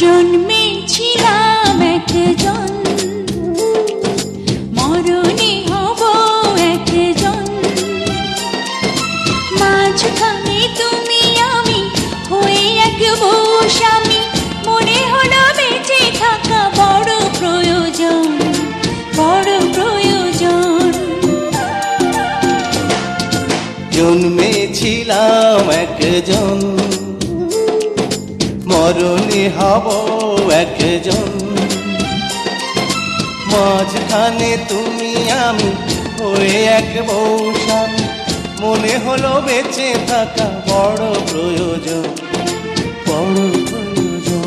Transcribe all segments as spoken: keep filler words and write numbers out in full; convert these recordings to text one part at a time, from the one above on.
জন্মেছিলাম একজন, মরণে হব একজন। মাঝখানে তুমি আমি হয়ে এক স্বামী, মনে হলো বেঁচে থাকা বড় প্রয়োজন, বড় প্রয়োজন। জন্মেছিলাম একজন, মরণে হব একজন। মাঝখানে তুমি আমি হয়ে এক স্বামী, মনে হলো বেঁচে থাকা বড় প্রয়োজন, বড় প্রয়োজন।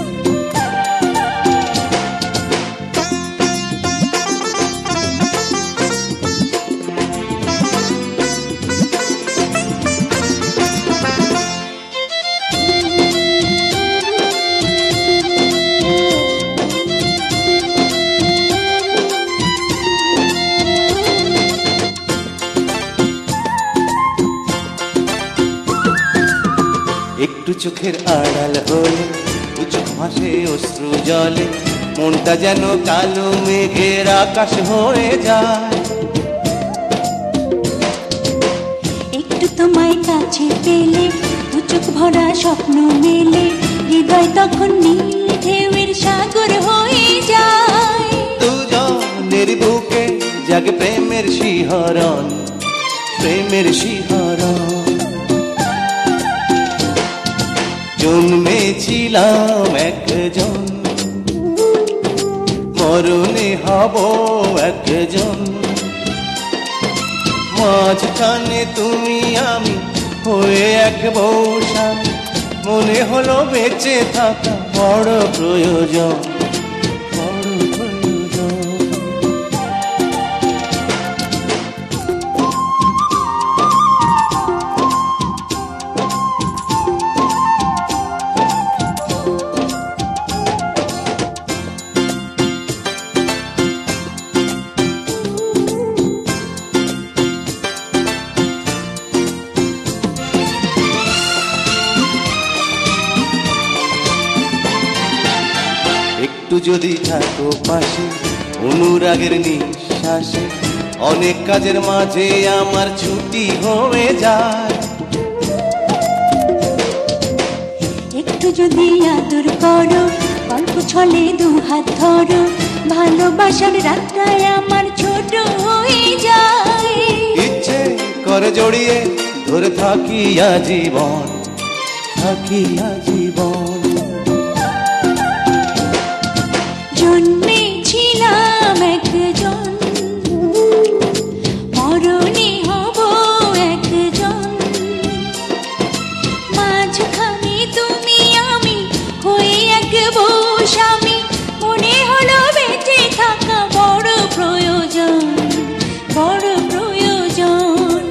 একটু চোখের আড়াল হলে দু চোখ ভাসে অশ্রু জলে, মনটা যেন কালো মেঘের আকাশ হয়ে যায়। একটু তোমায় কাছে পেলে দু চোখ ভরা স্বপ্ন মেলে, হৃদয় তখন নীল ঢেউয়ের সাগর হয়ে যায়। দুজনের বুকে জাগে প্রেমের শিহরণ, প্রেমের শিহরণ। জন্মেছিলাম একজন, মরণে হব একজন। মাঝখানে তুমি আমি হয়ে এক স্বামী, মনে হলো বেঁচে থাকা বড় প্রয়োজন, বড় প্রয়োজন। একটু যদি থাকো পাশে অনুরাগের নিঃশ্বাসে, অনেক কাজের মাঝে আমার ছুটি হয়ে যায়। একটু যদি আদর করো, গল্প ছলে দু হাত ধরো, ভালোবাসার রাতটায় আমার ছোট হয়ে যায়। ইচ্ছে করে জড়িয়ে ধরে থাকি আজীবন, থাকি আজীবন। জন্মেছিলাম একজন, মরণে হব একজন। মাঝখানে তুমি আমি হয়ে এক স্বামী, মনে হলো বেঁচে থাকা বড় প্রয়োজন, বড় প্রয়োজন।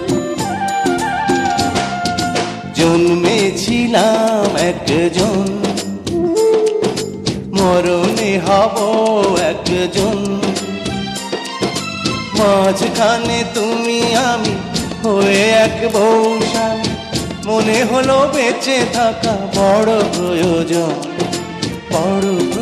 জন্মেছিলাম একজন, মরণে হব একজন। মাঝখানে তুমি আমি হয়ে এক স্বামী, মনে হলো বেঁচে থাকা বড় প্রয়োজন, বড়।